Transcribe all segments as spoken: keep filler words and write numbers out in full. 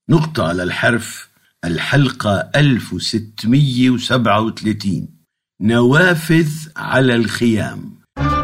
نقطة على الحرف. الحلقة ألف وستمئة وسبعة وثلاثين. نوافذ على الخيام.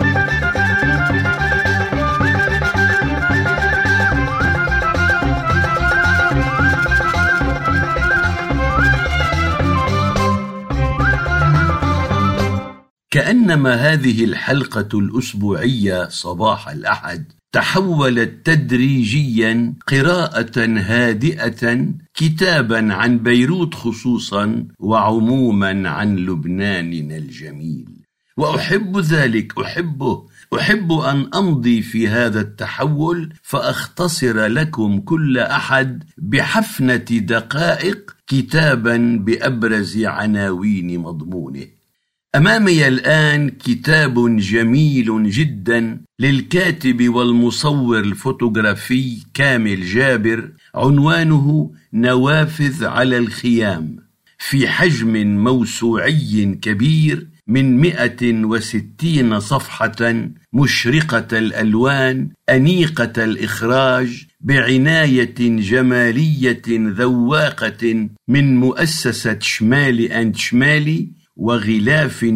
كأنما هذه الحلقة الأسبوعية صباح الأحد تحولت تدريجيا قراءة هادئة كتابا عن بيروت خصوصا وعموما عن لبناننا الجميل، وأحب ذلك، أحبه أحب أن أمضي في هذا التحول، فأختصر لكم كل أحد بحفنة دقائق كتابا بأبرز عناوين مضمونه. أمامي الآن كتاب جميل جدا للكاتب والمصور الفوتوغرافي كامل جابر، عنوانه نوافذ على الخيام، في حجم موسوعي كبير من مئة وستين صفحة، مشرقة الألوان، أنيقة الإخراج، بعناية جمالية ذواقة من مؤسسة شمال أند شمالي، وغلاف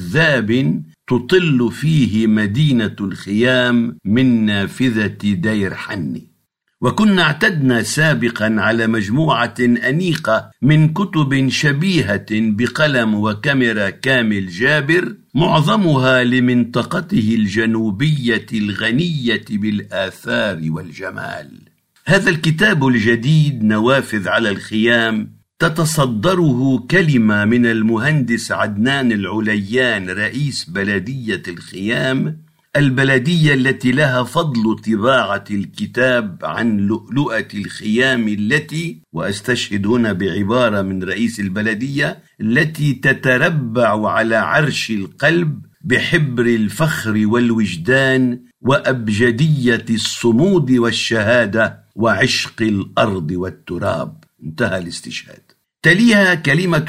جذاب تطل فيه مدينة الخيام من نافذة دير حني. وكنا اعتدنا سابقا على مجموعة أنيقة من كتب شبيهة بقلم وكاميرا كامل جابر، معظمها لمنطقته الجنوبية الغنية بالآثار والجمال. هذا الكتاب الجديد نوافذ على الخيام تتصدره كلمة من المهندس عدنان العليان، رئيس بلدية الخيام، البلدية التي لها فضل طباعة الكتاب عن لؤلؤة الخيام التي، وأستشهد هنا بعبارة من رئيس البلدية، التي تتربع على عرش القلب بحبر الفخر والوجدان وأبجدية الصمود والشهادة وعشق الأرض والتراب. انتهى الاستشهاد. تليها كلمة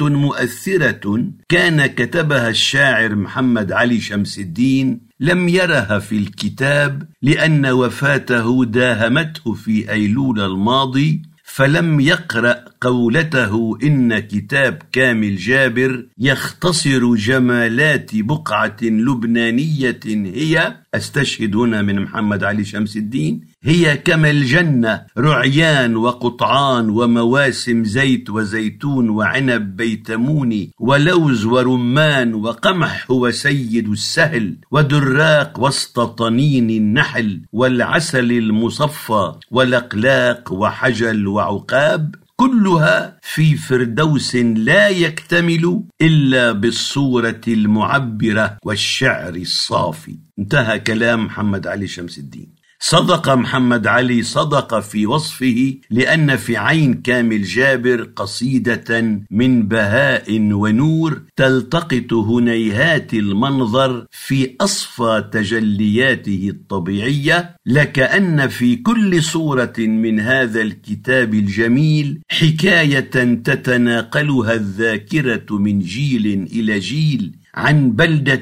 مؤثرة كان كتبها الشاعر محمد علي شمس الدين، لم يرها في الكتاب لأن وفاته داهمته في أيلول الماضي، فلم يقرأ قولته إن كتاب كامل جابر يختصر جمالات بقعة لبنانية هي، أستشهد هنا من محمد علي شمس الدين، هي كما الجنة، رعيان وقطعان ومواسم زيت وزيتون وعنب بيتموني ولوز ورمان وقمح وسيد السهل ودراق وسط طنين النحل والعسل المصفى ولقلاق وحجل وعقاب، كلها في فردوس لا يكتمل إلا بالصورة المعبرة والشعر الصافي. انتهى كلام محمد علي شمس الدين. صدق محمد علي، صدق في وصفه، لأن في عين كامل جابر قصيدة من بهاء ونور تلتقط هنيهات المنظر في أصفى تجلياته الطبيعية، لكأن في كل صورة من هذا الكتاب الجميل حكاية تتناقلها الذاكرة من جيل إلى جيل عن بلدة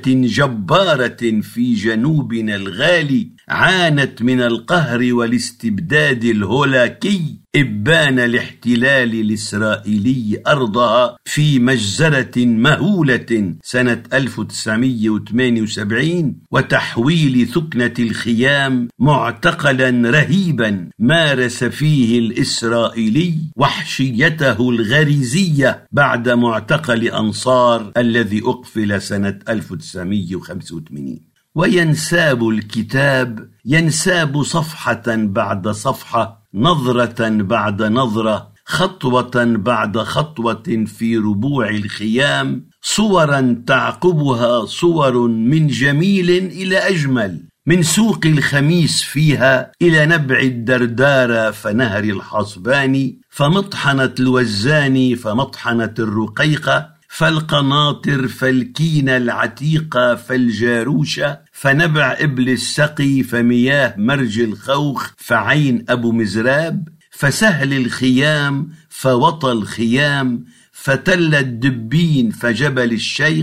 جبارة في جنوبنا الغالي عانت من القهر والاستبداد الهولاكي، إبان الاحتلال الإسرائيلي أرضها في مجزرة مهولة سنة ألف وتسعمئة وثمانية وسبعين، وتحويل ثكنة الخيام معتقلا رهيبا مارس فيه الإسرائيلي وحشيته الغريزية بعد معتقل أنصار الذي أقفل سنة ألف وتسعمئة وخمسة وثمانين. وينساب الكتاب، ينساب صفحة بعد صفحة، نظرة بعد نظرة، خطوة بعد خطوة في ربوع الخيام، صورا تعقبها صور من جميل إلى أجمل، من سوق الخميس فيها إلى نبع الدردارة فنهر الحصباني، فمطحنة الوزاني فمطحنة الرقيقة، فالقناطر فالكينة العتيقة فالجاروشة، فنبع إبل السقي فمياه مرج الخوخ فعين أبو مزراب، فسهل الخيام فوطى الخيام، فتل الدبين فجبل الشيخ،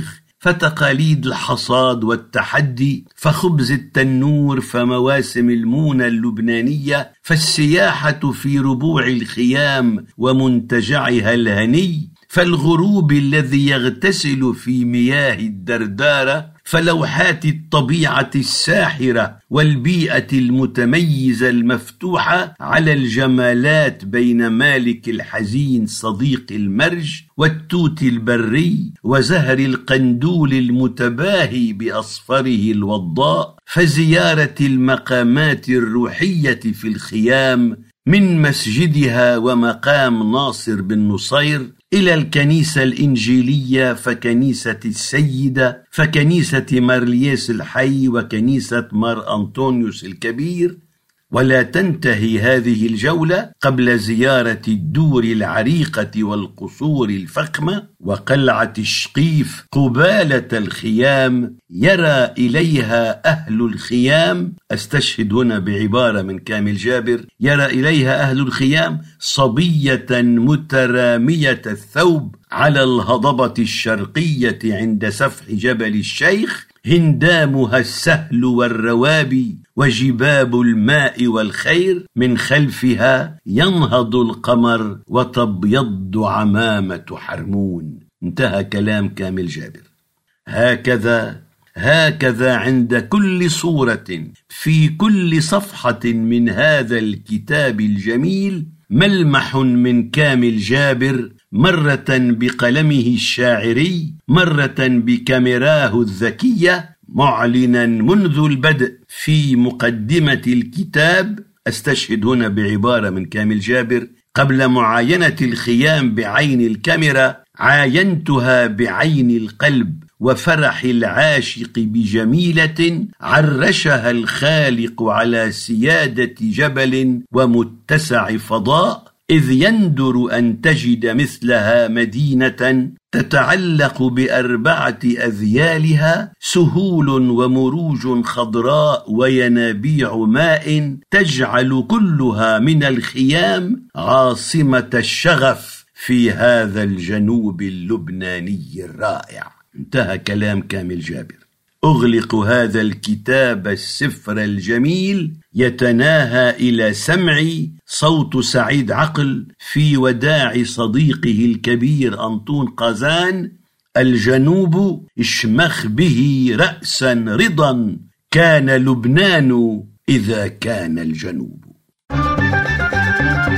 فتقاليد الحصاد والتحدي، فخبز التنور، فمواسم المونة اللبنانية، فالسياحة في ربوع الخيام ومنتجعها الهني، فالغروب الذي يغتسل في مياه الدردارة، فلوحات الطبيعة الساحرة والبيئة المتميزة المفتوحة على الجمالات بين مالك الحزين صديق المرج والتوت البري وزهر القندول المتباهي بأصفره الوضاء، فزيارة المقامات الروحية في الخيام من مسجدها ومقام ناصر بن نصير إلى الكنيسة الإنجيلية، فكنيسة السيدة، فكنيسة مارلياس الحي، وكنيسة مار أنطونيوس الكبير. ولا تنتهي هذه الجولة قبل زيارة الدور العريقة والقصور الفخمة وقلعة الشقيف قبالة الخيام، يرى إليها أهل الخيام، أستشهد هنا بعبارة من كامل جابر، يرى إليها أهل الخيام صبية مترامية الثوب على الهضبة الشرقية عند سفح جبل الشيخ، هندامها السهل والروابي وجباب الماء والخير، من خلفها ينهض القمر وتبيض عمامة حرمون. انتهى كلام كامل جابر. هكذا هكذا عند كل صورة في كل صفحة من هذا الكتاب الجميل ملمح من كامل جابر، مرة بقلمه الشاعري، مرة بكاميراه الذكية، معلنا منذ البدء في مقدمة الكتاب، أستشهد هنا بعبارة من كامل جابر: قبل معاينة الخيام بعين الكاميرا عاينتها بعين القلب وفرح العاشق بجميلة عرشها الخالق على سيادة جبل ومتسع فضاء، إذ يندر أن تجد مثلها مدينة تتعلق بأربعة أذيالها سهول ومروج خضراء وينابيع ماء، تجعل كلها من الخيام عاصمة الشغف في هذا الجنوب اللبناني الرائع. انتهى كلام كامل جابر. أغلق هذا الكتاب السفر الجميل يتناهى إلى سمعي صوت سعيد عقل في وداع صديقه الكبير أنطون قازان: الجنوب اشمخ به رأسا رضا، كان لبنان إذا كان الجنوب.